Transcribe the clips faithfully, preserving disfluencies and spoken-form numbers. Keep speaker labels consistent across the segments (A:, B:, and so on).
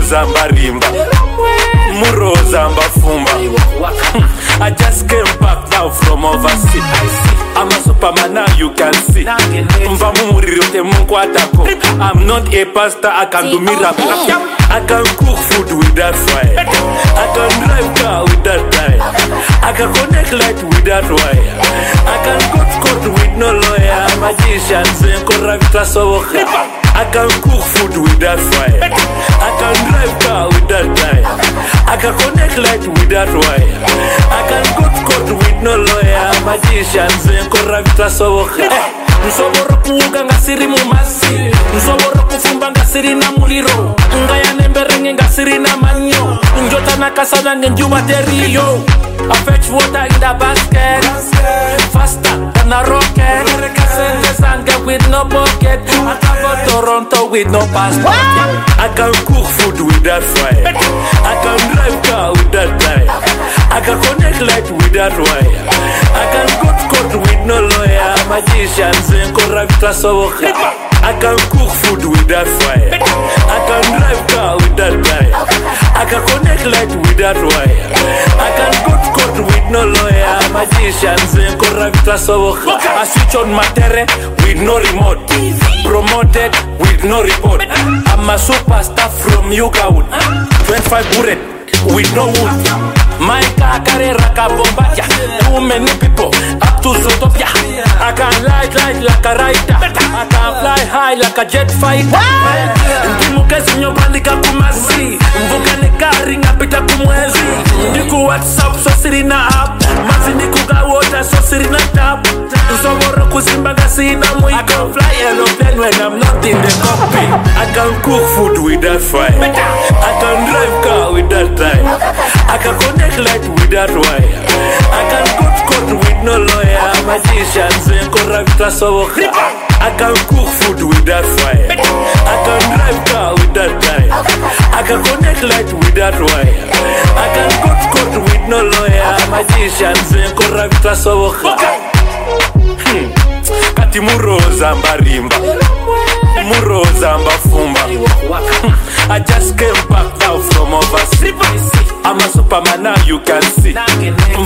A: Muroza Mbarimba, Muroza Mbafumba. I just came back now from overseas. I'm a superman now, you can see. I'm not a pastor, I can do miracle. I can cook food with that fire. I can drive car with that tire. I can connect light with that wire. I can go to court with no lawyer. Magicians and corrupt. I can cook food with that fire. I can drive car with that tire. I can connect light with that wire. I can go to court with no lawyer. Magicians and corrupt. Nsoboro kuuga ngasiri mumasi, nsoboro kufumba ngasiri na muliro, ngaya nemberenge ngasiri na manyo, njota nakasana ngenjuba teriyo. I fetch water in the basket, faster than a rocket. Send the sanga with no pocket. I travel Toronto with no passport. I can cook food with that fire. I can drive car with that tire. I can connect light with that wire. I can go to court with no lawyer. Magicians and corrupt. I can cook food with that fire. I can drive car with that tire. I can connect light with that wire. I can go to court with no lawyer. Magicians and corrupt. I switch on my terrain with no remote. Promoted with no report. I'm a superstar from Yugawood. twenty-five bullet with no wood. My car carry raka bomba. Too many people up to Zootopia. I can light light like a writer. I can fly high like a jet fighter. Ndimukezi nyobandika kumasi. Mvuka nekari ngapita kumwezi. Ndiku WhatsApp so sirina app. Mazi ndikuga water so sirina tap. Nsoboro kuzimba gasina mwiko. I can fly aeroplane when I'm not in the cockpit. I can cook food with that fire. I can drive car with that time. I can connect light with that wire. I can go to court with no lawyer. Magicians and corrupt. I can cook food with that fire. I can drive car with that time. I can connect light with that wire. I can go to court with no lawyer. Magicians and corrupt. Hmm. Kati Muroza Mbarimba, Muroza Mbafumba. I just came back now from overseas. I'm a superman now, you can see. I'm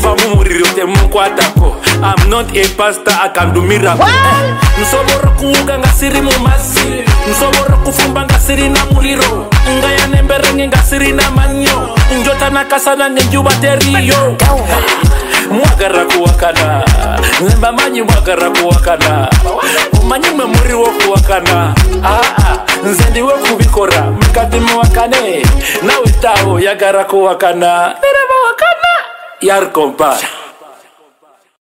A: not a pastor, I can do miracle. Nsoboro kuuga ngasiri mumasi, nsoboro kufumba ngasiri na muliro, ngaya nemberenge ngasiri na manyo, njota nakasana ngenjuba teriyo. Mwagara kuwakana, nemba manyi mwagara kuwakana, umanyi memuri wo kuwakana. Ah ah, nzendi wo kubikora, mkati mwakane, na witaho yagara kuwakana. Nere mwakana, yar kompa.